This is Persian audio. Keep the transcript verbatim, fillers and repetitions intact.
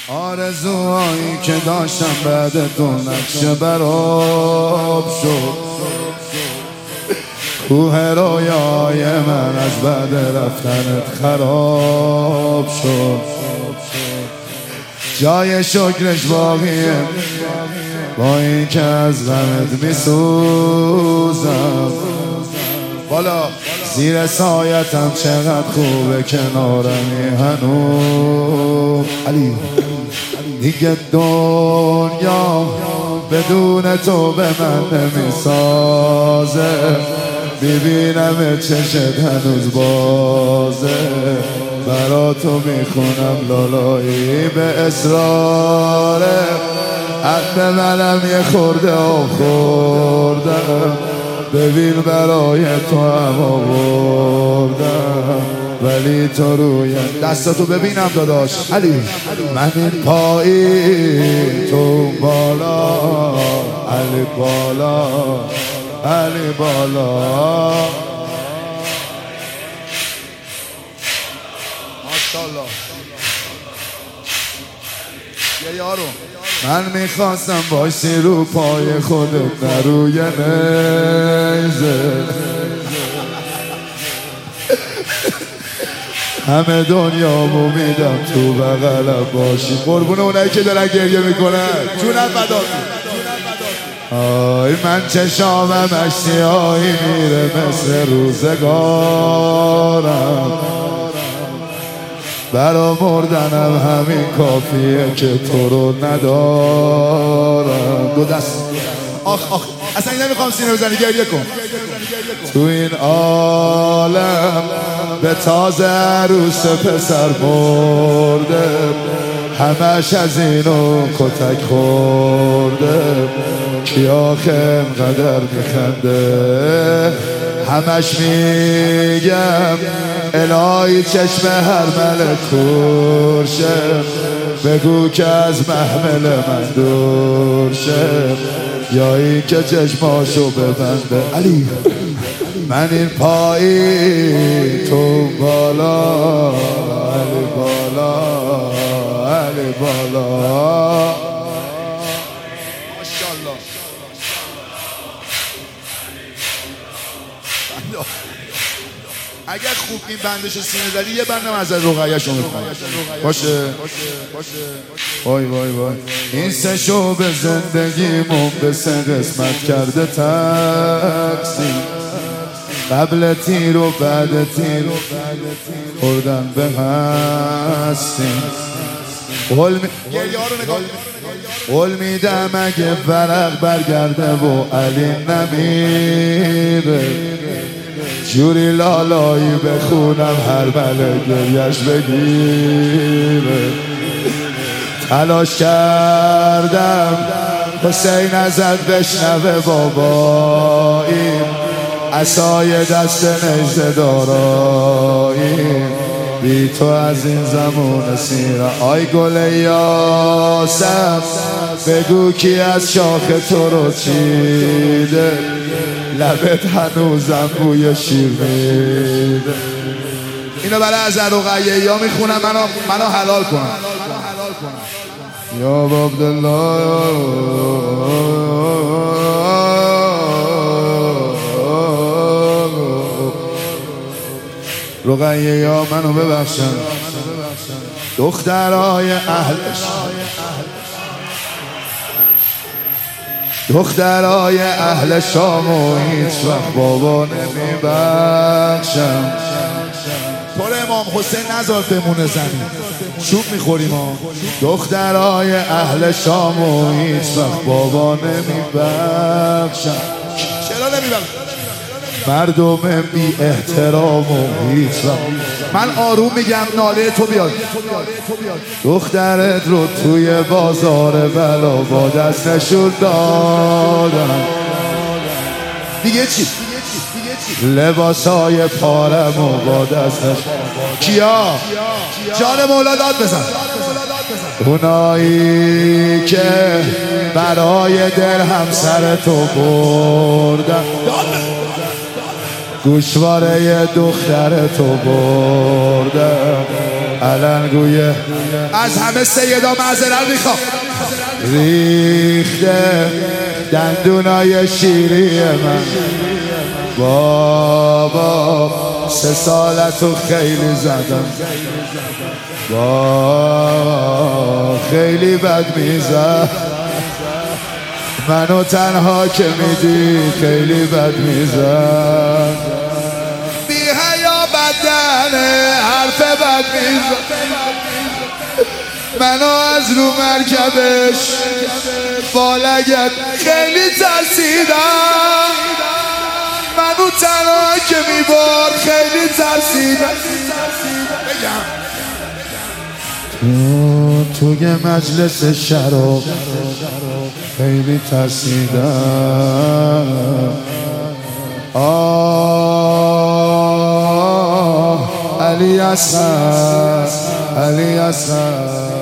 آرزوهایی که داشتم بعد تو نقشه براب شد. کوه رویای من از بعد رفتنت خراب شد. جای شکرش باقیه با این که از غمت میسوزم. بالا زیر سایتم چقدر خوبه کنارمی هنوز. علی دیگه دنیا بدون تو به من نمیسازه. ببینم چشت هنوز بازه. برا تو میخونم لالایی به اصراره. حق منم یه خورده آب خوردم. ببین برای تو هم آوردم ولی تو روی دستاتو ببینم داداش. علی من این پایی تو بالا. علی بالا علی بالا. ماشاءالله یه یارو من میخواستم باشی رو پای خودت نه روی نیزه. همه دنیامو میدم تو بغلم باشی. قربون اونایی که دارن گریه میکنن جونم فداتون. آی من چشامم اشتیایی میره مثل روزگارم. برا مردنم همین کافیه که تو رو ندارم. دو دست آخ آخ اصلا این نمیخوام سینه بزنی گریه کن. تو این عالم به تازه عروس پسر مرده. همش از اینو کتک خورده. کی آخه انقدر میخنده. همش میگم الهی چشم هر ملک کورشه. بگو که از محمل من دور شه یا این که چشماشو ببنده. علی من این پایی تو بالا. علی بالا علی بالا. اگر خوب این بندش سینه زدی یه بندم از رقیه‌شو میخوام باشه. وای وای وای این سه شعبه زندگیمون به سه قسمت کرده تقسیم. قبل تیر و بعد تیر خوردن به هستیم. قول می... قول میدم اگه ورق برگرده و علی نمیره. جوری لالایی بخونم هر بله گریش بگیره. تلاش کردم حسین ازت بشنوه بابایی. عصای دست نیزه دارایی. بی تو از این زمان سیره. آی گل یاسم بگو کی از شاخ تو رو چیده. لبت هنوزم بوی شیر میده. اینو برای از رقیه یا میخونم منو منو حلال کنم. یا عبدالله رقیه یا منو ببخشن. دخترای اهلش دخترای اهل شام و هیچ وقت بابا نمیبخشم. طور امام حسین نذار بمونه زمین چوب میخوریم ها. دخترای اهل شام و هیچ وقت بابا نمیبخشم. چرا نمیبخشم؟ مردم بی احترام و هیچ وقت. من آروم میگم ناله تو بیاد. دخترت رو توی بازار بلا با دست نشون دادم. دیگه چی؟ لباسای پارم و با دست نشون. کیا؟ جان مولا داد بزن. اونایی که برای دل همسر تو بردن. گوشواره دختر تو بردن. علنگویه از همه سیدا معذرت میخوام ریخته دندونای شیری من بابا سه سالتو خیلی زدم بابا خیلی بد میزد منو تنها که میدی خیلی بد میزد بی حیا بدنه حرف بد میزد منو از رو مرکبش با لگد خیلی ترسیدم منو تنها که میبرد خیلی ترسیدم توی مجلس شراب خیلی ترسیدم آه علی اصغر علی اصغر